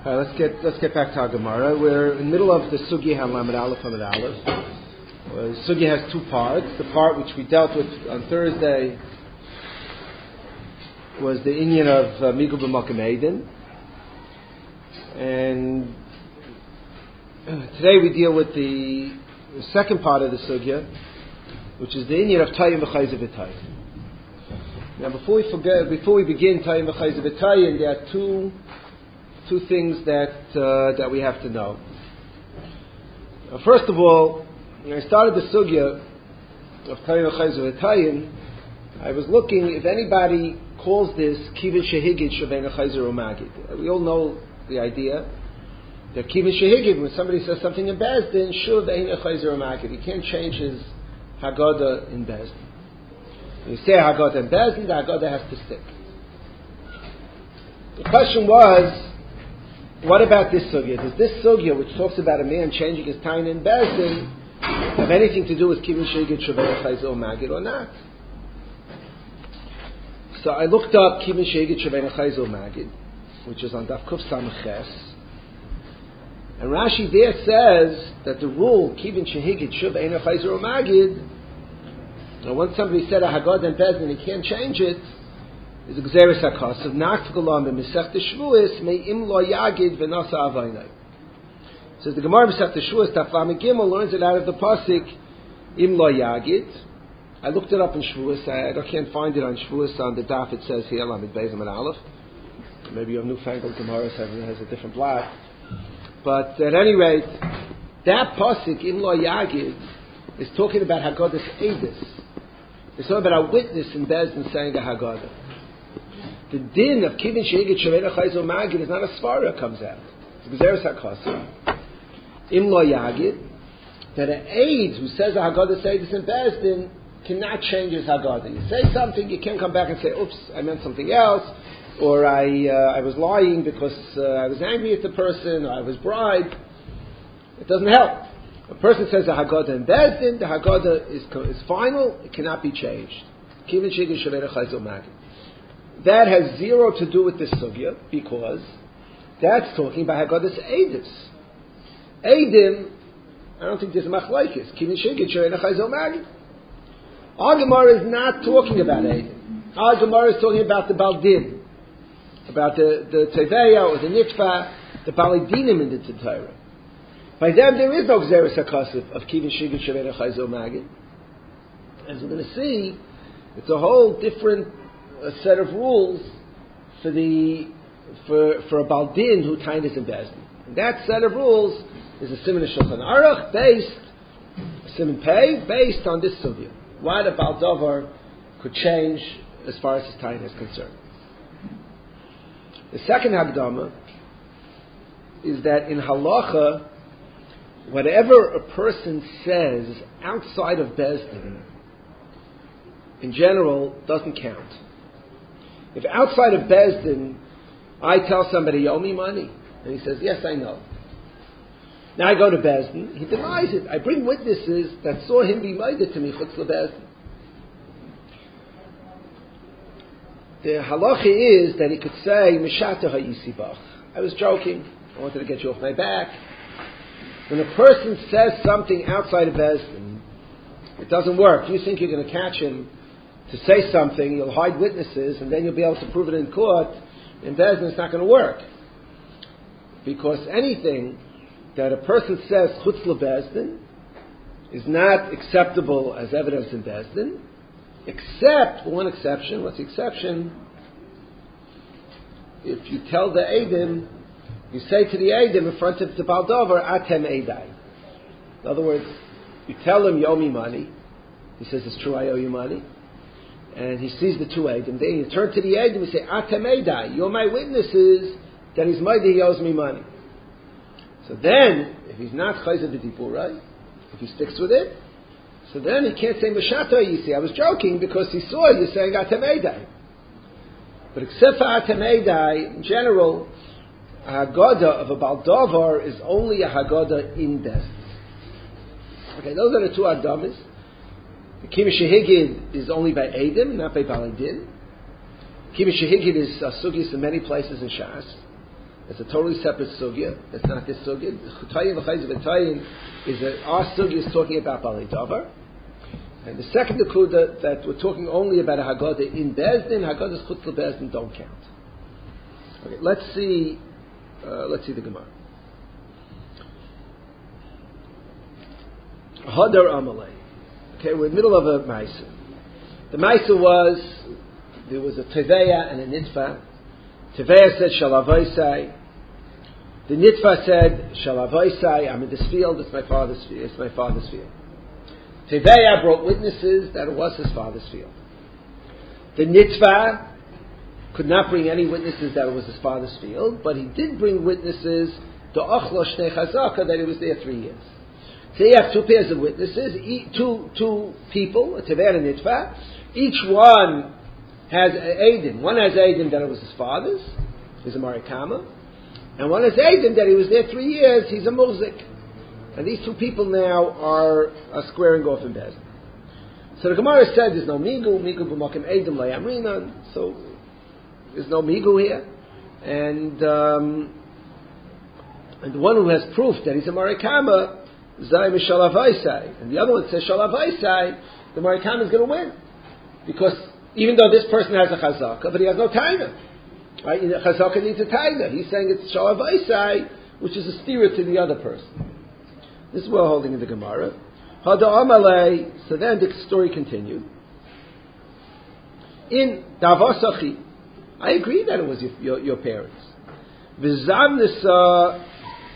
Let's get back to our Gemara. We're in the middle of the Sugya Lamed Aleph Lamed Aleph. The Sugya has two parts. The part which we dealt with on Thursday was the inyan of Migul b'Makom Eidin, and today we deal with the second part of the Sugya, which is the inyan of Tayim v'Chayzer v'Tayim. Now, before we begin Tayim v'Chayzer v'Tayim, there are two things that we have to know. First of all, when I started the sugya of Tayim v'Chayzer v'Tayim, I was looking if anybody calls this Kivin Shehigid Shavein Chayzer Umagid. We all know the idea that Kivin Shehigid, when somebody says something in Bezdin, Shuv Ein Chayzer Umagid. He can't change his Haggadah in Bezdin. When you say Haggadah in Bezdin, the Haggadah has to stick. The question was, what about this sugya? Does this sugya, which talks about a man changing his time in Bezdin, have anything to do with Kivin Shehigid Shavein Chayzer Umagid or not? So I looked up Kivin Shehigid Shavein Chayzer Umagid, which is on Daf Kuf Samach Ches, and Rashi there says that the rule Kivin Shehigid Shavein Chayzer Umagid, when somebody said a Haggadah in Bezdin, he can't change it, is a Gzeres HaKos of Nacht Golam in Masechta Shvuos Me'im Lo Yagid V'Nasa Avaynai. Says the Gemara Masechta Shvuos Daf Lamed Gimel learns it out of the pasuk Im Lo Yagid. I looked it up in Shvuos. I can't find it on Shvuos. On the daf it says here Lamed Beis and Aleph. Maybe your newfangled Gemara has a different black. But at any rate, that pasuk Im Lo Yagid is talking about Haggadah's Eidus. It's talking about a witness in Bezdin saying a Haggadah. The din of Kivin Shehigid Shavein Chayzer Umagid is not a svara that comes out. It's Gzeres HaKos. Im Lo Yagid, that an aid who says a Haggadah Eidus in Bezdin cannot change his Haggadah. You say something, you can't come back and say, oops, I meant something else, or I was lying because I was angry at the person, or I was bribed. It doesn't help. A person says a Haggadah in Bezdin, the Haggadah is final, it cannot be changed. Kivin Shehigid Shavein Chayzer Umagid. That has zero to do with this sugya, because that's talking about Haggadah's Eidus. Eidim, I don't think there's a machlokes. Kivin Shehigid Shavein Chayzer Umagid. Our Gemara is not talking about Eidim. Our Gemara is talking about the Baldin, about the Teveya or the Nitfa, the Balidinim in the Torah. By them, there is no Gzeres HaKos of Kivin Shehigid Shavein Chayzer Umagid. As we're going to see, it's a whole different set of rules for a Baldin who tain is in Bezdin. And that set of rules is a Siman Shulchan Aruch Siman Pei, based on this sugya. Why the Baldover could change as far as his tain is concerned. The second Hagdama is that in Halacha, whatever a person says outside of Bezdin, in general, doesn't count. If outside of Bezdin, I tell somebody, you owe me money, and he says, yes, I know. Now I go to Bezdin, he denies it. I bring witnesses that saw him be made to me, chutz leBezdin. The halacha is that he could say, Mishata ha'yisibach. I was joking, I wanted to get you off my back. When a person says something outside of Bezdin, it doesn't work. You think you're going to catch him to say something, you'll hide witnesses, and then you'll be able to prove it in court. In Bezdin, it's not going to work. Because anything that a person says chutz leBezdin is not acceptable as evidence in Bezdin, except one exception. What's the exception? If you tell the Eidim, you say to the Eidim in front of the Baldover, Atem Eidai. In other words, you tell him, you owe me money. He says, it's true, I owe you money. And he sees the two Eidim. Then you turn to the Eidim and say, Atem Eidai, you're my witnesses that he's mighty, he owes me money. So then, if he's not Chayzer b'Dibur, right? If he sticks with it, so then he can't say Mashata Yisi. I was joking because he saw you saying Atem Eidai. But except for Atem Eidai, in general, a Haggadah of a Baldover is only a Haggadah in Bezdin. Okay, those are the two Hagdahas. The Kivin Shehigid is only by Eidim, not by Balidin. Kivin Shehigid is sugis in many places in Shas. It's a totally separate sugya. It's not this sugya. Chutayin v'chayzer v'tayin is that our sugya is talking about Balei Davar. And the second nekuda that we're talking only about a Haggadah in Bezdin, Haggadah's chutz Bezdin don't count. Okay, let's see the Gemara. Hadar Amalei. Okay, we're in the middle of a Maisa. The Maisa was, there was a Teveya and a Nitva. Teveya said, Shalavaisai. The Nitva said, Shalavaisai, I'm in this field, it's my father's field. Teveya brought witnesses that it was his father's field. The Nitva could not bring any witnesses that it was his father's field, but he did bring witnesses to Achlo Shnei Chazaka that he was there 3 years. So you have two pairs of witnesses, two people, a Teveya and a Nitva. Each one has Eidim. One has Eidim that it was his father's, he's a Marikama, and one has Eidim that he was there 3 years, he's a Muzik. And these two people now are squaring off in Bezdin. So the Gemara said there's no Migu b'makim Eidim layamrinan, so there's no Migu here. And the one who has proof that he's a Marikama, Zay Mishalavaisai, and the other one says Shalavaisai, the Marikama is going to win. Because even though this person has a Chazaka, but he has no Taina. Right? Chazaka needs a Taina. He's saying it's Shalavaisai, which is a steer to the other person. This is what we're holding in the Gemara. Hada Amalei, so then the story continued. In Davasachi, I agree that it was your parents. V'zavnisa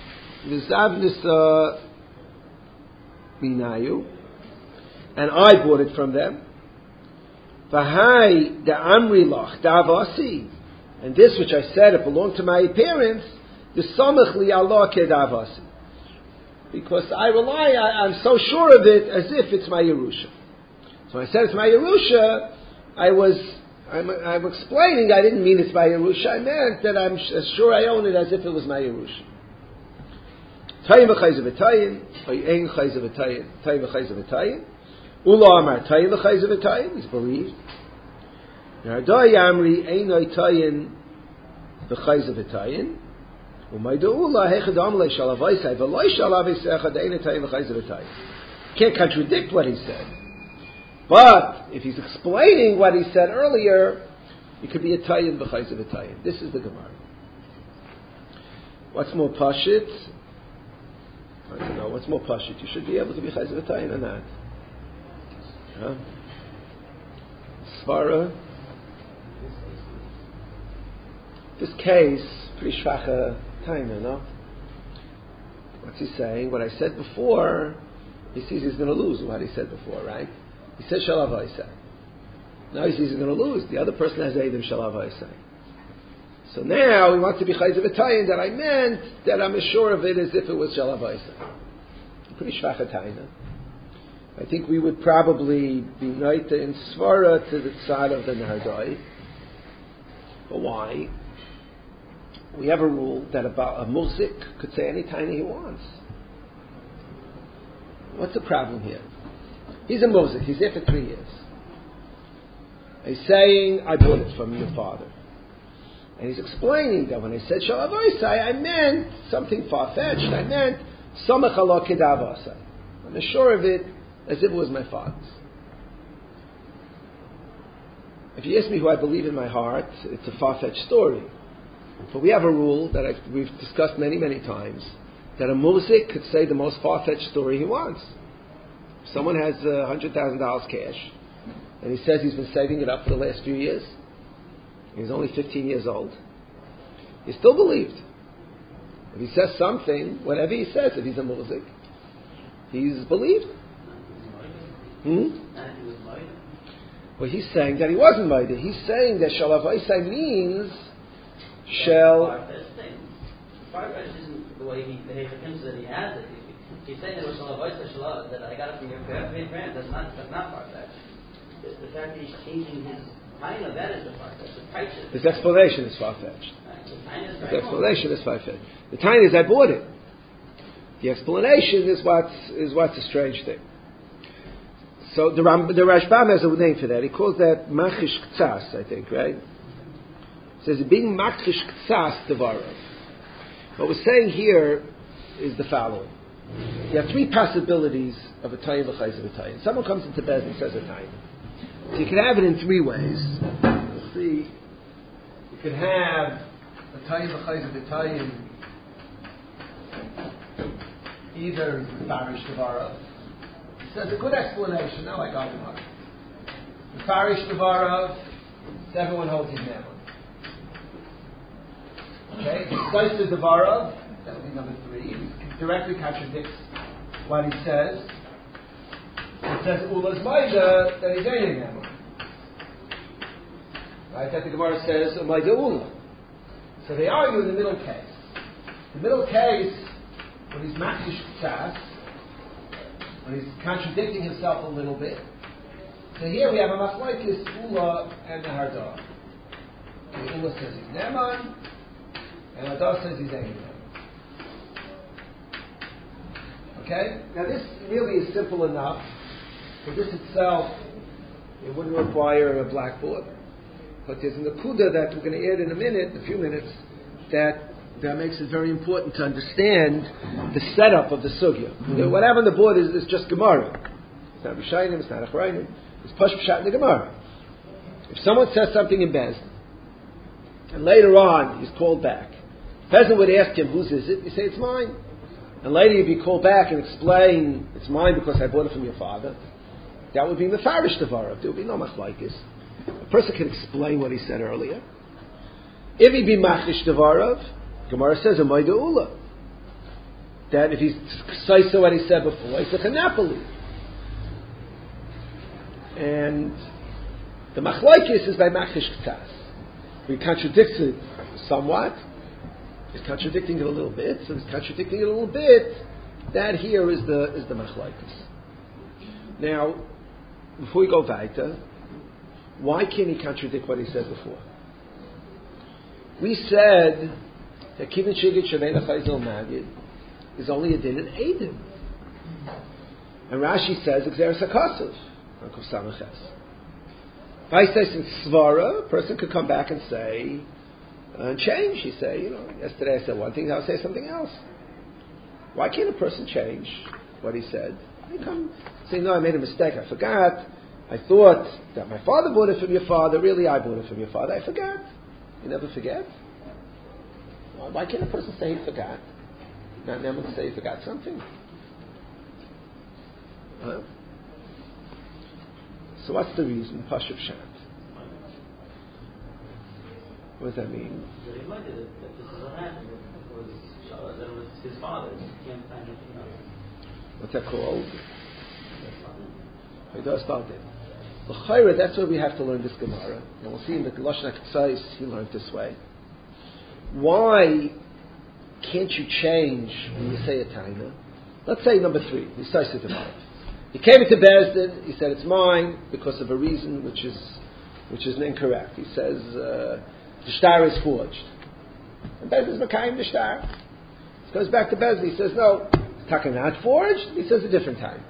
minayu, and I bought it from them. V'hai da'amri lach davasi, and this which I said it belonged to my parents. The samach li Allah kedavasi, because I'm so sure of it as if it's my Yerusha. So when I said it's my Yerusha, I'm explaining I didn't mean it's my Yerusha. I meant that I'm as sure I own it as if it was my Yerusha. Tayin v'chayzer v'tayin, ein chayzer v'tayin, tayin v'chayzer v'tayin. Ula amar tayin v'chayzer v'tayin. He's believed. Nardai amri einoi tayin v'chayzer v'tayin. Can't contradict what he said. But if he's explaining what he said earlier, it could be a tayin b'chayzer v'tayin. This is the Gemara. What's more pashit? I don't know. What's more pashit? You should be able to be chayzer v'tayin or not. Huh? Svara. This case, pretty shvacha time, What's he saying? What I said before, he sees he's going to lose what he said before, right? He said Shalavaisai. Now he sees he's going to lose. The other person has Eidim Shalavaisai. So now he wants to be Chayzer V'tayin, that I meant that I'm as sure of it as if it was Shalavaisai. Pretty shvacha taina. I think we would probably be noita in Svara to the side of the Nardai. But why? We have a rule that about a muzik could say any time he wants. What's the problem here? He's a muzik. He's there for 3 years. He's saying, I bought it from your father. And he's explaining that when I said Shalavaisai, I meant something far-fetched. I meant Samach Allah Kedavasai. I'm as sure of it as if it was my father's. If you ask me who I believe in my heart, it's a far-fetched story. But we have a rule that we've discussed many, many times, that a muzik could say the most far-fetched story he wants. If someone has $100,000 cash, and he says he's been saving it up for the last few years, he's only 15 years old, he's still believed. If he says something, whatever he says, if he's a muzik, he's believed. Well, he's saying that he wasn't Maida. He's saying that Shalavaisai means Far-fetched isn't the way he behaves with him so that he has it. He's saying that it was Shalavaisai that I got it from your parents. That's not far-fetched. The fact that he's changing his mind of that is the far-fetched. His explanation is far-fetched. His explanation is far-fetched. The time is I bought it. The explanation is what's a strange thing. So the Rashbam has a name for that. He calls that Machish Ktsas, I think, right? It says being Machish Ktsas Devarav. What we're saying here is the following. You have three possibilities of a Tayim v'chayzer v'Tayim. Someone comes into Bez and says a Tayim. So you can have it in three ways. We'll see. You could have a Tayim v'chayzer v'Tayim either Farish Devarav. He says a good explanation. Now I got him up. The Farish Devarav, everyone holds his name. Okay, Saisa Devarav, that would be number 3. He directly contradicts what he says. It says Ula's Maida, that he's aiding them. Right? That the Gemara says Maida Ula. So they argue in the middle case. The middle case, when he's Makish Tzas, when he's contradicting himself a little bit. So here we have a Machlokes Ula and the Hardah. Okay, Ula says he's Neman, and Hardah says he's aiding them. Okay? Now this really is simple enough. For this itself, it wouldn't require a blackboard. But there's an akuda that we're going to add in a few minutes, that makes it very important to understand the setup of the sugya. Whatever on the board is just Gemara. It's not Rishayim, it's not Achrayim. It's Pashut Pshat in the Gemara. If someone says something in Bezdin, and later on he's called back, Bezdin would ask him, whose is it? You say, it's mine. And later you'd be called back and explain, it's mine because I bought it from your father. That would be Mefarish Devarav. There would be no Machlokes. A person can explain what he said earlier. If he be Machish Devarav, Gemara says, Amayda Ula. That if he's says what he said before, he's a Chanapoli. And the Machlokes is by Machish Ktas. He contradicts it somewhat. He's contradicting it a little bit. So he's contradicting it a little bit. That here is the Machlokes. Now, before we go weiter, why can't he contradict what he said before? We said that Kivin Shigit Shavena Chayzel Magid is only a din in Eidim. And Rashi says, Exeris HaKasav, Rankov Samaches. If I say in Svara, a person could come back and say, change. He say, yesterday I said one thing, now I'll say something else. Why can't a person change what he said? He come say, no, I made a mistake, I forgot. I thought that my father bought it from your father. Really, I bought it from your father. I forgot. You never forget? Why can't a person say he forgot? Not never to say he forgot something. Huh? So what's the reason? Pashut Pshat. What does that mean? That he liked it, that this is what happened. That it was his father. He can't find anything else. What's that called? Haidas Baldin. L'chayra, that's where we have to learn this Gemara. And we'll see in the Lashon HaKetzos, he learned this way. Why can't you change when you say a taina? Let's say number 3, Nisayis Devarav. He came into Bezdin, he said it's mine because of a reason which is incorrect. He says the shtar is forged. And Bezdin is Makayim the shtar. He goes back to Bezdin, he says no, it's not forged. He says a different time.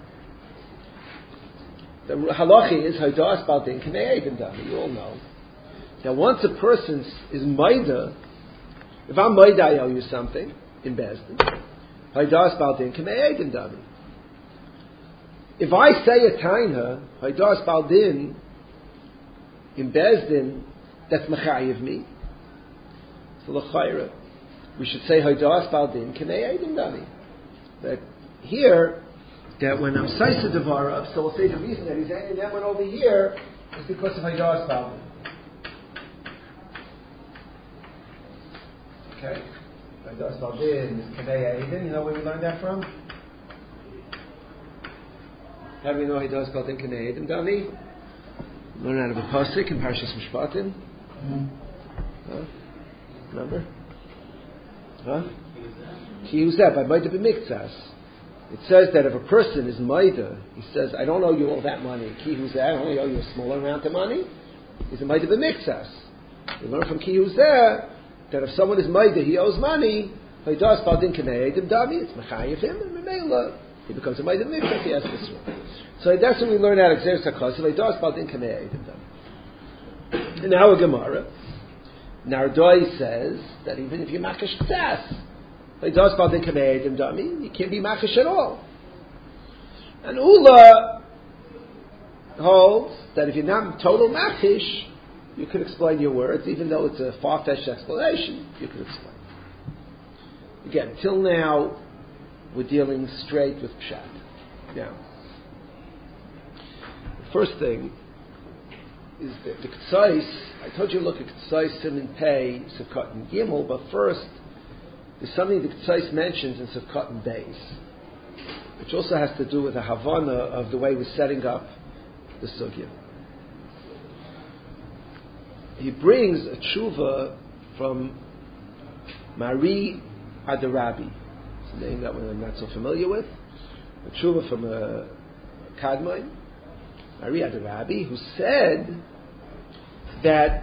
The halachi is Haidas Baldin Knei Eidim Dami. You all know. Now, once a person is Maida, if I'm Maida, I owe you something in Bezdin. Haidas Baldin Knei Eidim Dami. If I say a taina, Haidas Baldin in Bezdin, that's Mechayiv me. So l'chayra, we should say Haidas Baldin Knei Eidim Dami. But here, that when I'm Saisa Devarav, so we'll say the reason that he's adding that one over here is because of Haidas Baldin. Okay? Haidas Baldin is Knei Eidim. You know where we learned that from? How do we know Haidas Baldin Knei Eidim, Dami? Learn out of a pasuk in Parshas Mishpatim. Huh? Remember? Huh? Ki Huzeh, by Maida B'Miktzas. It says that if a person is Maida, he says, I don't owe you all that money. Ki Huzeh, I only owe you a small amount of money. He's a Maida B'Miktzas. We learn from Ki Huzeh that if someone is Maida, he owes money. Haidas Baldin Knei Eidim Dami, it's Mechayiv him, and Memela, he becomes a Maida B'Miktzas, he has this one. So that's when we learn out of Xeris HaKasav, Haidas Baldin Knei Eidim Dami. And now a Gemara. Nardoi says that even if you makish tzas, Haidas Baldin Kamei Eidim Dami, you can't be machish at all. And Ula holds that if you're not total machish, you could explain your words, even though it's a far-fetched explanation, you could explain. Again, till now, we're dealing straight with Pshat. Now, the first thing is that the K'tzais, I told you to look at K'tzais, Siman Pei, Sivkot and Gimel, but first, there's something the K'tzais mentions in Sivkot and Beis, which also has to do with the Havana of the way we're setting up the Sugya. He brings a tshuva from Mari Adarabi. It's a name that I'm not so familiar with. A tshuva from a Kadmon, Mari Adarabi, who said that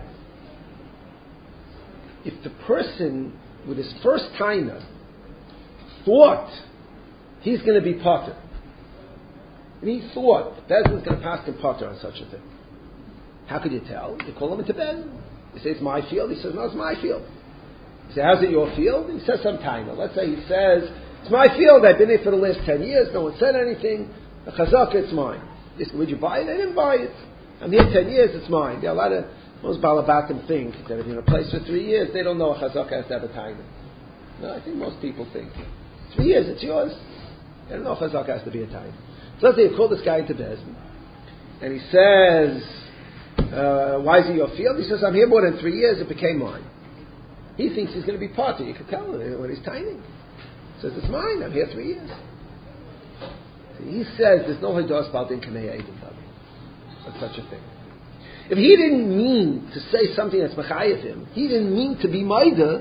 if the person with his first taina thought he's going to be potter, and he thought Bezdin's going to pass him potter on such a thing, how could you tell? You call him into Bezdin. You say, it's my field. He says, no, it's my field. You say, how's it your field? He says some taina. Let's say he says, it's my field. I've been here for the last 10 years. No one said anything. The chazaka, it's mine. He said, would you buy it? I didn't buy it. I'm here 10 years. It's mine. There are a lot of most balabatim think that if you're in a place for 3 years, they don't know a chazaka has to have a taina. No, I think most people think 3 years, it's yours. They don't know if chazaka has to be a taina. So let's say you call this guy into Bezdin, and he says, why is it your field? He says, I'm here more than 3 years. It became mine. He thinks he's going to be potter. You can tell him when he's tining. He says, it's mine. I'm here 3 years. He says there's no Haidas Baldin Kamei Eidim Dami. That's such a thing. If he didn't mean to say something that's Mechayev him, he didn't mean to be Maida,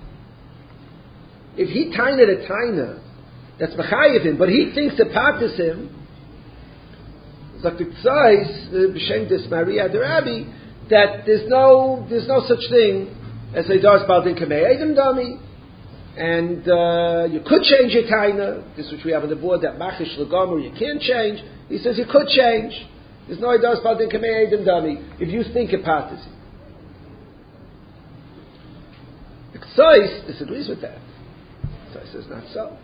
if he tined a taina that's Mechayev him, but he thinks it patters him, it's like the Tzais, B'Shem Des Maria Derabi, that there's no such thing as Haidas Baldin Kamei Eidim Dami, and you could change your taina, this which we have on the board, that Machish L'Gomer, you can't change. He says you could change. There's no Haidas Baldin Kamei Eidim Dami, if you think it patters you. The K'tzais disagrees with that. The K'tzais says not so.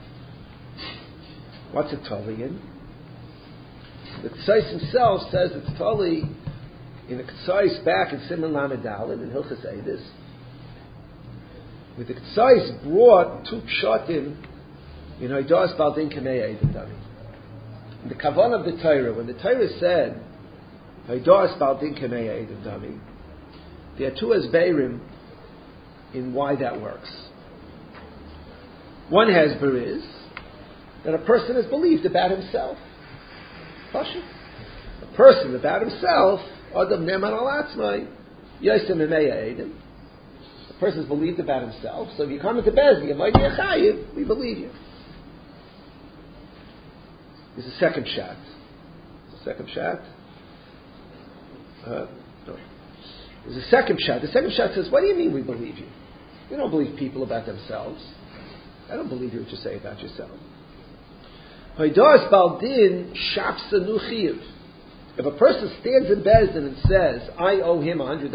What's it totally in? The K'tzais himself says it's totally in the K'tzais back in Siman Lamed Daled in Hilchos Eidus, where the K'tzais brought two pshatim in Haidas Baldin Kamei Eidim Dami. In the Kavan of the Torah, when the Torah said Haidas Baldin Kamei Eidim Dami, there are two asbeirim in why that works. One hasber is that a person has believed about himself. A person about himself, Adam Neman Al Atzmai, Yosem Emeya Eidim. A person has believed about himself, so if you come into Bezdin, you might be a chayiv, we believe you. There's a second shot. There's a second shot. The second shot says, what do you mean we believe you? We don't believe people about themselves. I don't believe you what you say about yourself. Haidas Baldin Shapsa Nuchiv. If a person stands in Bezdin and says, I owe him $100,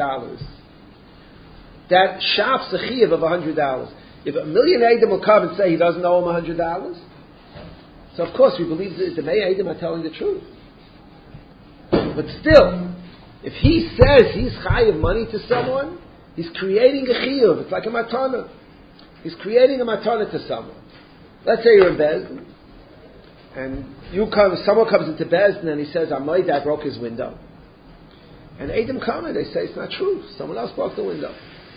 that Shapsa Chiv of $100. If a million Eidim will come and say he doesn't owe him $100, so of course we believe that the Mei Eidim are telling the truth. But still, if he says he's chayiv money to someone, he's creating a chiyuv. It's like a matana. He's creating a matana to someone. Let's say you're in Bezdin, and someone comes into Bezdin and he says, my dad broke his window. And Eidim come and they say it's not true. Someone else broke the window.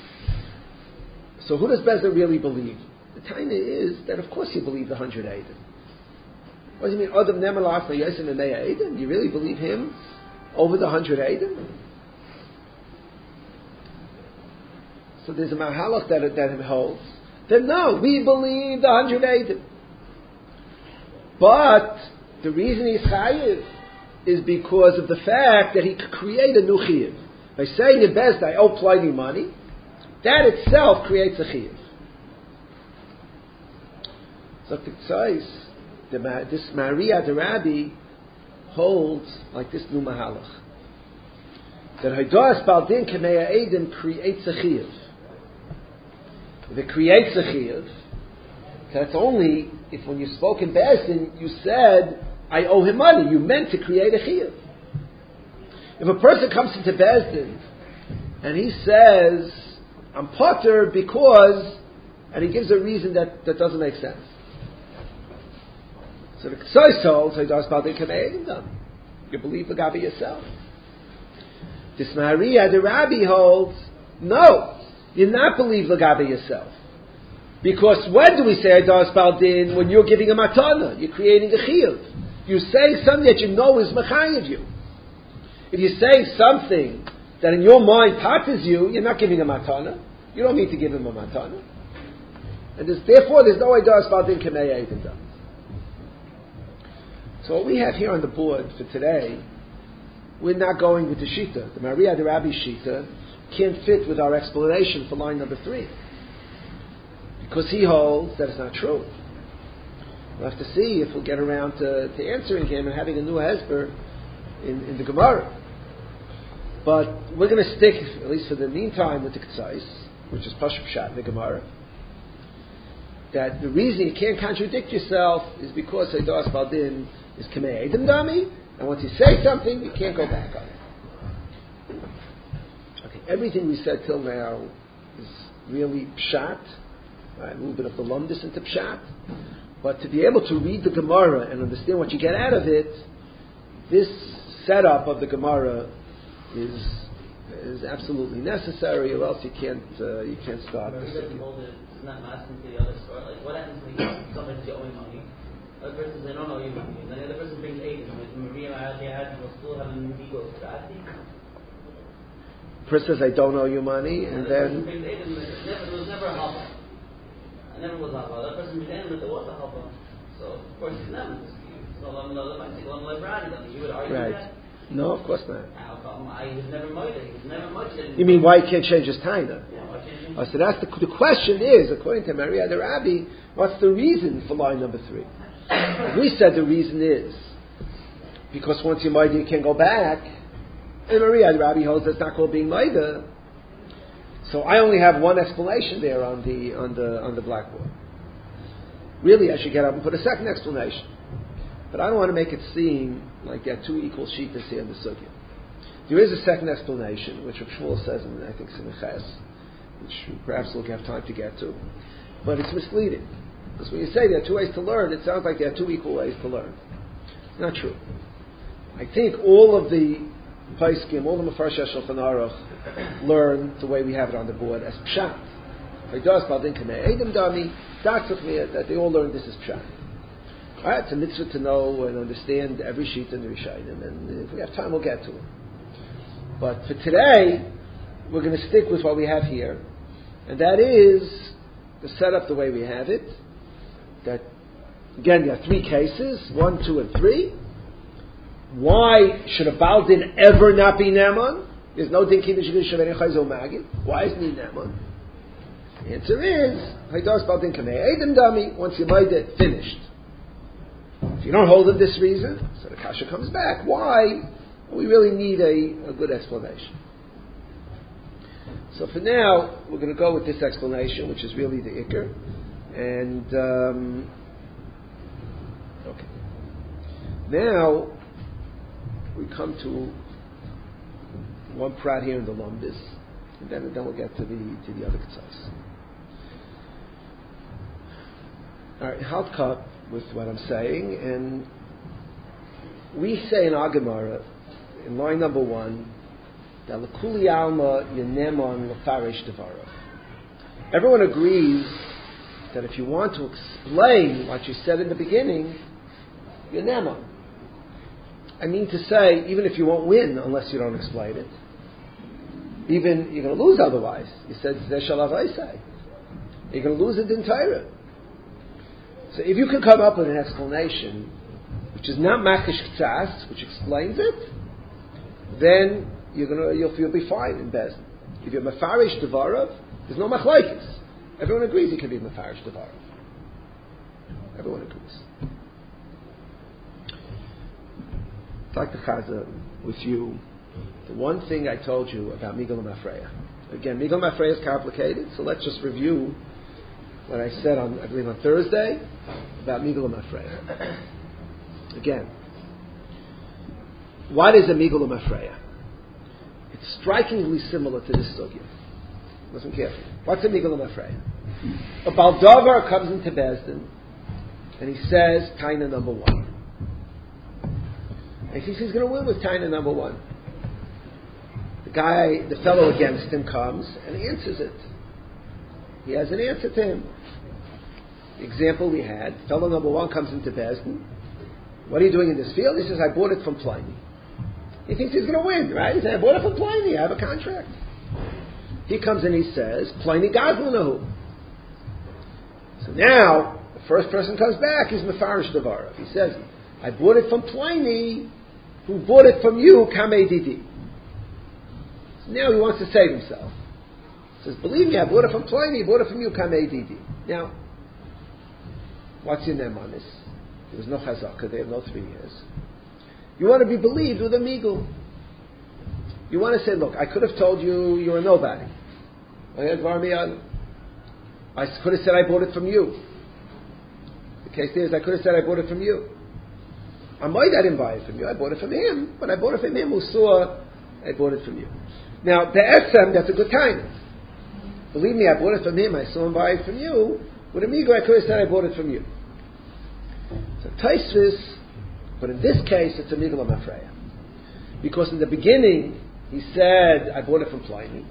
So who does Bezdin really believe? The taina is that of course you believe the 100 Eidim. What do you mean? Adam Nemelach for Yosem and Meya Eidim? You really believe him over the 100 Eidim? So there's a mahalach that him holds. Then no, we believe the 100 Eidim. But the reason he's chayiv is because of the fact that he could create a new chiyuv. By saying the best, I owe plenty money, that itself creates a chiyuv. So the Tzais, this Maria the Rabbi holds like this new mahalach, that Haidas Baldin Kamei Eidim creates a chiyuv. If it creates a chiyuv, That's only if when you spoke in Bezdin, you said, I owe him money. You meant to create a chiyuv. If a person comes into Bezdin and he says, I'm potter because, and he gives a reason that doesn't make sense. So the Ksoi holds, you believe the Gabi yourself. This Maria, the Rabbi holds, no, you not believe the Gabi yourself. Because when do we say Adas Baldin? When you're giving a matana, you're creating a chiyuv. You're saying something that you know is mechayiv you. If you're saying something that in your mind patters you, you're not giving a matana. You don't need to give him a matana. And therefore there's no Adas Baldin Kamei Eidim. So what we have here on the board for today, we're not going with the Shita. The Maria the Rabbi Shita can't fit with our explanation for line number 3. Because he holds that it's not true. We'll have to see if we'll get around to answering him and having a new Hesper in the Gemara. But we're going to stick, at least for the meantime, with the Ketzais, which is Pashup Shat in the Gemara. That the reason you can't contradict yourself is because Eidos Baldin is Kamei Eidim Dami, and once you say something, you can't go back on it. Okay, everything we said till now is really Pshat. Right, a little bit of the lumdis into Pshat, but to be able to read the Gemara and understand what you get out of it, this setup of the Gemara is absolutely necessary, or else you can't start. It's not asking to the other store. Like, what happens when somebody says you owe me money? The other person says I don't owe you money, and then the other person brings aid. Maria will still have an ego strategy. Person says I don't owe you money, and then there was never a helper. I never was a helper. That person pretended that there was a helper. So, of course, he's never dispute. So, you would argue that? No, of course not. How come? He was never murdered. He was never murdered. You mean why he can't change his taina? Yeah, why can't he? So that's the question is, according to Maria the Rabbi, what's the reason for line number 3? We said the reason is because once you're murdered, you can't go back. And Maria the Rabbi holds that's not called being murdered. So I only have one explanation there on the blackboard. Really, I should get up and put a second explanation. But I don't want to make it seem like there are two equal sheetas here in the sugya. There is a second explanation, which Rav Shmuel says in, I think, Simchas, which perhaps we'll have time to get to. But it's misleading. Because when you say there are two ways to learn, it sounds like there are two equal ways to learn. It's not true. I think all of the Paiskim, all the Mefarshei Shulchan Aruch learn the way we have it on the board as Pshat. That they all learn this is Pshat. Alright, it's a mitzvah to know and understand every sheet in the Rishayim, and if we have time we'll get to it. But for today, we're going to stick with what we have here, and that is the setup the way we have it. That, again, there are 3 cases, 1, 2, and 3. Why should a Baldin ever not be Neman? There's no din kiddush shavei chayzo magid. Why isn't he Neman? The answer is, Haydos Baldin kamei Eidim Dami, once you made it, finished. If you don't hold it this reason, so the kasha comes back. Why? We really need a good explanation. So for now, we're going to go with this explanation, which is really the ikr. And, okay. Now, we come to one prat here in the Lumbis, and then we'll get to the other Ketzos. All right, I'll cut with what I'm saying, and we say in our Gemara, in line number 1, that l'kuli alma yenemon l'farish devarav. Everyone agrees that if you want to explain what you said in the beginning, yenemon. I mean to say, even if you won't win unless you don't explain it, even you're going to lose otherwise. You said Zeh Shalav Aisai. You're going to lose it in Torah. So if you can come up with an explanation which is not Makish K'tzas, which explains it, then you'll be fine in Bezdin. If you're Mefarish Devarav, there's no Machlaikis. Everyone agrees you can be Mefarish Devarav. Everyone agrees. I'd like to chaza with you the one thing I told you about Migdal Mafreya. Again, Migdal Mafreya is complicated, so let's just review what I said I believe on Thursday, about Migul Mafreya. Again, what is a Migul Mafreya? It's strikingly similar to this sugya. Listen carefully. What's a Migul Mafreya? A Baldavar comes into Bezdin and he says, Taina number 1. And he thinks he's going to win with Taina number 1. The fellow against him comes and answers it. He has an answer to him. The example we had, fellow number 1 comes into Bezdin. What are you doing in this field? He says, I bought it from Pliny. He thinks he's going to win, right? He says, I bought it from Pliny. I have a contract. He comes and he says, Pliny Gazlanahu. So now, the first person comes back, he's Mefarish Devarav. He says, I bought it from Pliny, who bought it from you, Kamei Didi. So now he wants to save himself. He says, believe me, I bought it from Pliny, I bought it from you, Kamei Didi. Now, what's your name on this? There was no chazaka, they have no 3 years. You want to be believed with a migul. You want to say, look, I could have told you you're a nobody. I could have said I bought it from you. The case is, I could have said I bought it from you. I didn't buy it from you, I bought it from him, but I bought it from him who saw I bought it from you. Now, the SM, that's a good time. Believe me, I bought it from him, I saw him buy it from you. With a migul, I could have said I bought it from you. So Taisvis, but in this case, it's a Migul Mafreya. Because in the beginning, he said, I bought it from Pliny.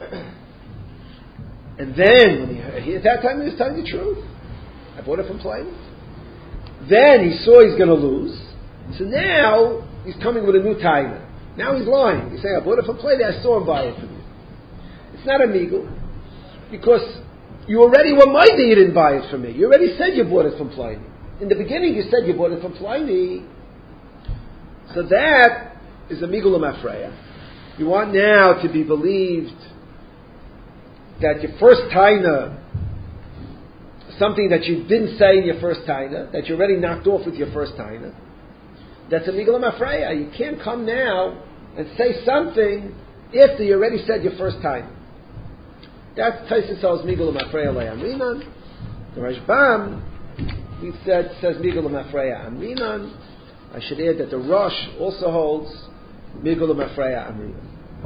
And then, at that time, he was telling the truth. I bought it from Pliny. Then he saw he's going to lose. So now, he's coming with a new taina. Now he's lying. He's saying, I bought it from Pliny, I saw him buy it from you. It's not a Migul. Because you already were minded you didn't buy it from me. You already said you bought it from Pliny. In the beginning, you said you bought it from Pliny. So that is a Migul Mafreya. You want now to be believed that your first taina, something that you didn't say in your first taina, that you already knocked off with your first taina, that's a Migul Mafreya. You can't come now and say something after you already said your first taina. That's Taisus Sal's Migul Mafreya Le'amrinan. The Rashbam, we says Migul Mafreya Amrinan. I should add that the Rosh also holds Migul Mafreya Amrinan.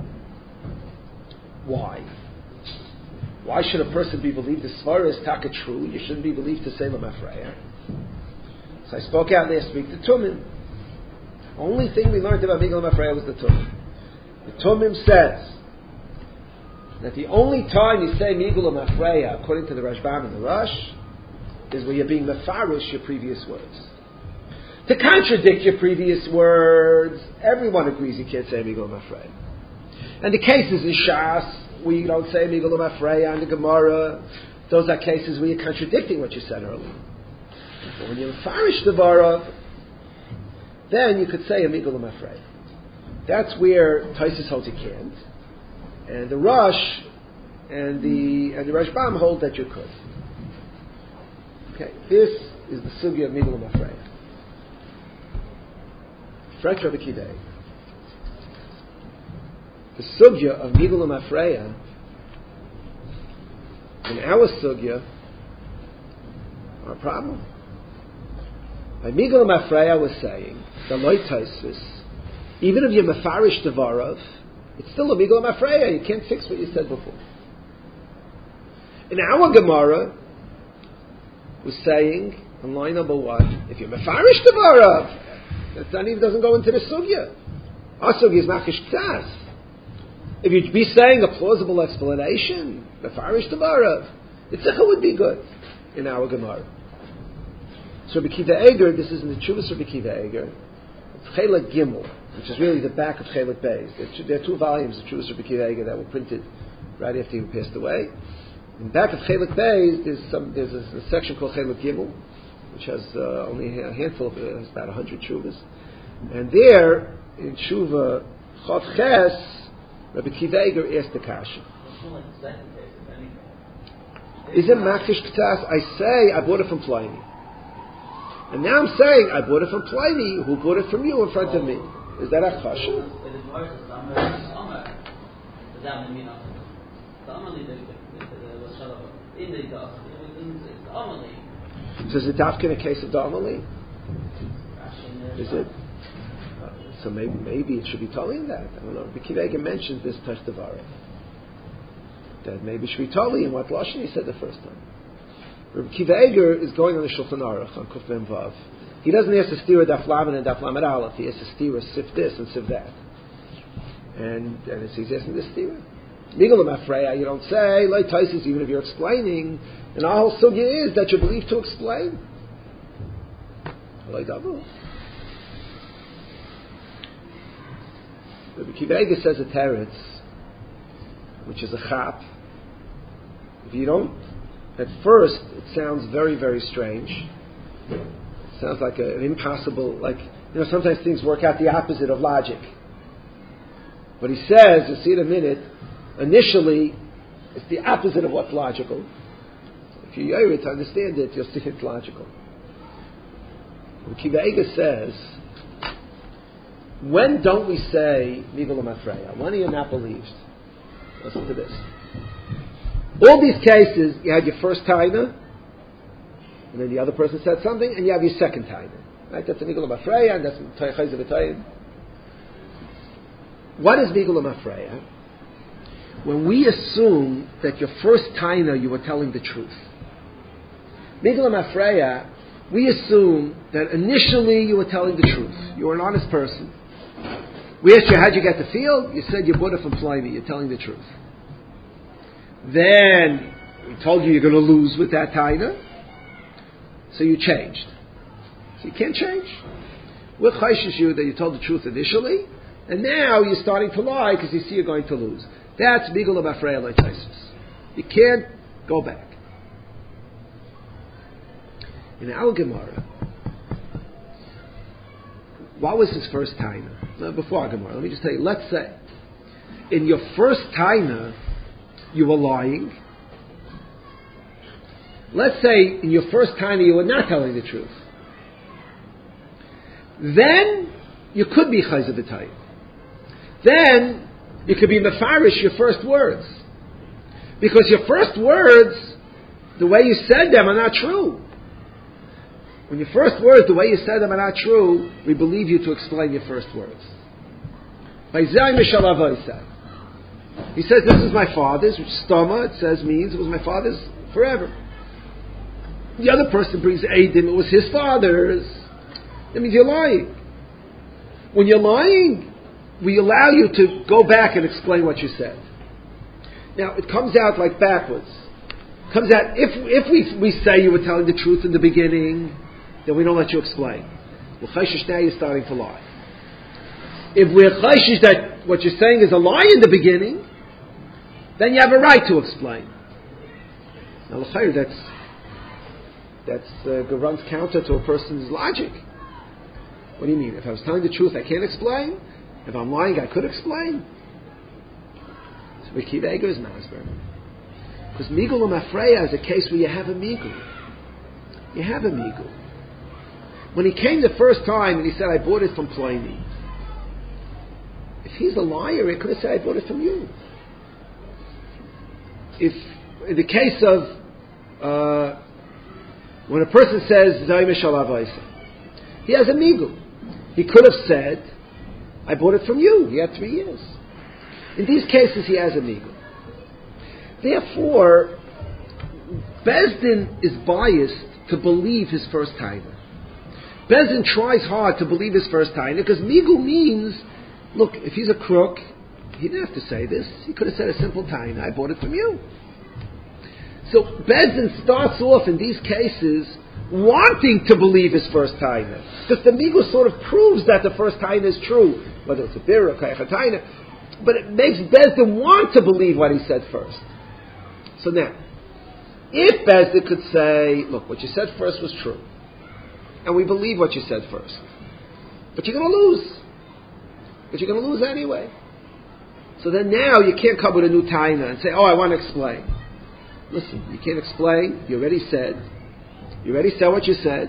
Why? Why should a person be believed? The Svara is taka true. You shouldn't be believed to say Mafreya. So I spoke out last week. The Tumim. Only thing we learned about Migul Mafreya was the Tumim. The Tumim says that the only time you say Migul Mafreya, according to the Rashbam and the Rosh, is when you're being mefarish your previous words. To contradict your previous words, everyone agrees you can't say Migul Mafreya. And the cases in Shas where you don't say Migul Mafreya and the Gemara, those are cases where you're contradicting what you said earlier. But when you're mefarish the Varav, then you could say a Migul Mafreya. That's where Taisus holds you can't. And the Rosh and the Rashbam hold that you could. Okay, this is the sugya of Migul Mafreya. Frank Rabbi Kidei. The sugya of Migul Mafreya in our sugya are a problem. By Migul Mafreya was saying, the Loi Taisvis, even if you're mefarish devarav, it's still a Migul Mafreya. You can't fix what you said before. In our Gemara, was saying on line number 1, if you're mefarish devarav, that even doesn't go into the sugya. Our sugya is makish ktas. If you'd be saying a plausible explanation, mefarish devarav, the tzikah would be good in our Gemara. So Rabbi Kiva Eger, this is in the Chuvas Rabbi Kiva Eger, Chelik Gimel, which is really the back of Chelik Beis. There are 2 volumes of Chuvas Rabbi Kiva Eger that were printed right after he passed away. In the back of Chelik Beis, there's a section called Chelik Gimel, which has only a handful of it, has about 100 Chuvas. And there, in Chuva Chav Ches, Rabbi Kiva Eger asked the kasha. Is it Makish K'tas? I say, I bought it from Pliny. And now I'm saying, I bought it from Pliny, who bought it from you in front of me. Is that a kasha? it's Amelie. So is it Dafka in a case of the Amelie? Is it? So maybe it should be telling that. I don't know. Rabbi Akiva Eiger mentioned this Tashtavari. That maybe it should be telling in what Lashon he said the first time. Rabbi Akiva Eiger is going on the Shulchan Aruch on Kuf Mem Vav. He doesn't ask to steer Daf Lavan and Daf Lamed Aleph. He has to steer sif this and sif that. And he's asking this steer. Migul Mafreya, you don't say, like Taisus, even if you're explaining, and our whole sugya is that you believe to explain. Like Dabu. Rabbi Akiva Eiger says a teretz, which is a chap. If you don't, at first, it sounds very, very strange. It sounds like an impossible, sometimes things work out the opposite of logic. But he says, you'll see in a minute, initially, it's the opposite of what's logical. If you're able to understand it, you'll see it's logical. Akiva Eiger says, when don't we say Migul Mafreya? When are you not believed? Listen to this. All these cases, you had your first taina, and then the other person said something, and you have your second taina. Right? That's a Migul Mafreya, and that's Toyachayz V'Toyin. What is Migul Mafreya? When we assume that your first taina you were telling the truth. Migul Mafreya, we assume that initially you were telling the truth. You were an honest person. We asked you, how'd you get the field? You said you bought it from Flyme. You're telling the truth. Then we told you you're going to lose with that taina, so you changed. So you can't change. What chayshish you that you told the truth initially, and now you're starting to lie because you see you're going to lose. That's Migul Mafreya like Taisus. You can't go back. In our Gemara, what was his first taina? Before our Gemara, let me just tell you. Let's say, in your first taina, you were lying. Let's say in your first taina you were not telling the truth. Then you could be chayz v'tayim. Then you could be mefarish your first words, because your first words, the way you said them, are not true. When your first words, the way you said them, are not true, we believe you to explain your first words. He says, this is my father's, which stoma, it says, means it was my father's forever. The other person brings Eidim, it was his father's. That means you're lying. When you're lying, we allow you to go back and explain what you said. Now, it comes out like backwards. It comes out, if we say you were telling the truth in the beginning, then we don't let you explain. Well, chayshish, now you're starting to lie. If we're chayshish that what you're saying is a lie in the beginning, then you have a right to explain. Now, that's runs counter to a person's logic. What do you mean? If I was telling the truth, I can't explain? If I'm lying, I could explain? So Akiva Eiger is masber. Because Migul Mafreya is a case where you have a Migul. You have a Migul. When he came the first time and he said, I bought it from Pliny. If he's a liar, he could have said, I bought it from you. If, in the case of, when a person says, he has a Migul. He could have said, I bought it from you. He had 3 years. In these cases, he has a Migul. Therefore, Bezdin is biased to believe his first taina. Bezdin tries hard to believe his first taina because Migul means, look, if he's a crook, he didn't have to say this. He could have said a simple taina, I bought it from you. So Bezdin starts off in these cases wanting to believe his first taina, because the Migul sort of proves that the first taina is true, whether it's a bir or a taina, but it makes Bezdin want to believe what he said first. So now, if Bezdin could say, look, what you said first was true, and we believe what you said first, but you're going to lose. But you're going to lose anyway. So then now you can't come with a new taina and say, oh, I want to explain. Listen, you can't explain. You already said what you said.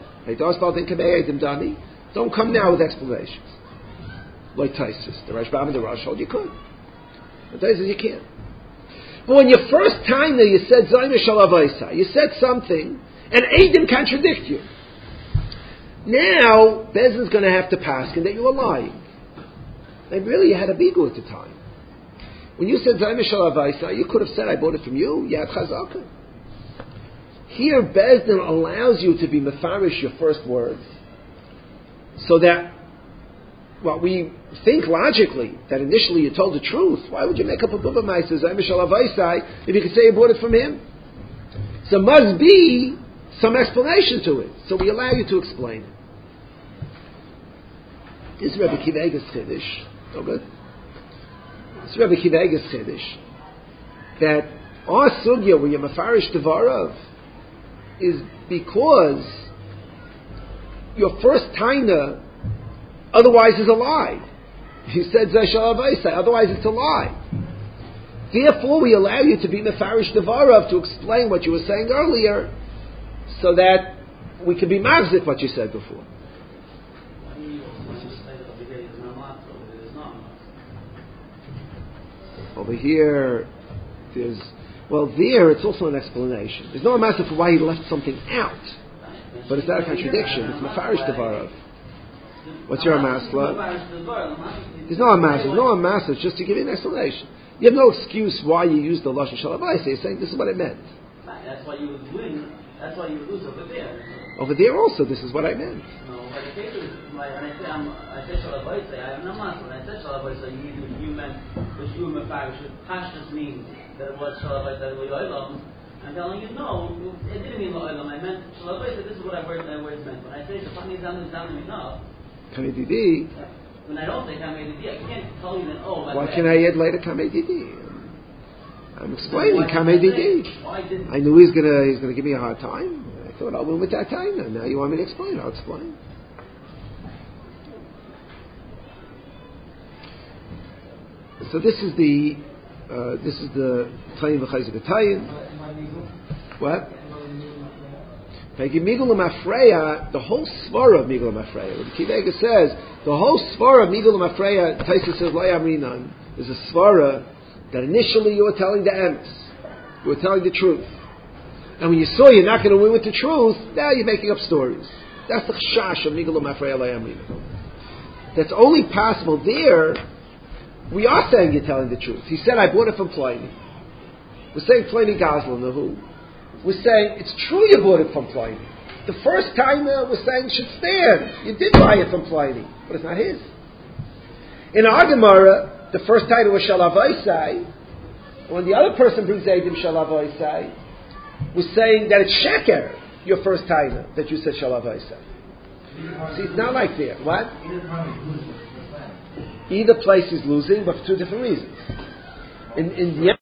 Don't come now with explanations. Like Taisus, the Rashbam and the Rosh hold you could. But Taisus you can't. But when your first time there, you said Zayna Shalavaisa, you said something, and Eidim contradict you. Now, Bezin's going to have to paskin that you were lying. And really, you had a bigu at the time. When you said Zayna Shalavaisa, you could have said, I bought it from you, Yad Chazaka. Here, Bezdin allows you to be mefarish your first words, so that what we think logically, that initially you told the truth. Why would you make up a bubba ma'aser if you could say you bought it from him? So must be some explanation to it. So we allow you to explain it. This is Rabbi Akiva Eiger's Chiddush. Okay? This is Rabbi Akiva Eiger's Chiddush. That our sugya, when you're mefarish devarav, is because your first taina otherwise is a lie. You said Zayshal Avaisai, otherwise it's a lie. Therefore, we allow you to be mefarish devarav to explain what you were saying earlier, so that we can be mavzik what you said before. Over here, there it's also an explanation. There's no matter for why he left something out, but it's not a contradiction. It's mefarish devarav. What's your amasla? There's no amasla. It's just to give you an explanation. You have no excuse why you used the lashon shalavayis. You're saying this is what I meant. That's why you would win. That's why you would lose over there. Over there also, this is what I meant. No, but the case is, when I said shalavayis, I have no amasla. When I said shalavayis, you meant which you were mefarish. Pashtus means that it was shalavayis that it was yoilam. I'm telling you, no, it didn't mean lo'ilam. I meant shalavayis. This is what I words meant. When I say shafani zamin enough. Kamei Didi. When I don't say Kamei Didi, I can't tell you that, why can I add later Kamei Didi? I'm explaining Kamei Didi. I knew he's gonna give me a hard time. I thought I'll win with that time. And now you want me to explain? I'll explain. So this is the Tayim v'Chayzik Tayim. What? The whole svara of Migul Mafreya. What the Akiva Eiger says, the whole svara of Migul Mafreya, Taisa says, Lo Yamrinan, is a svara that initially you were telling the emes. You were telling the truth. And when you saw you're not going to win with the truth, now you're making up stories. That's the chash of Migul Mafreya Lo Yamrinan. That's only possible there. We are saying you're telling the truth. He said, I bought it from Pliny. We're saying Pliny Goslan, the who? We're saying, it's true you bought it from Pliny. The first time we're saying should stand. You did buy it from Pliny, but it's not his. In our Gemara, the first time it was Shalavaisai, when the other person brings Eidim Shalavaisai, we're saying that it's Sheker, your first time that you said Shalavaisai. See, it's not like there. What? Either place is losing, but for two different reasons. In the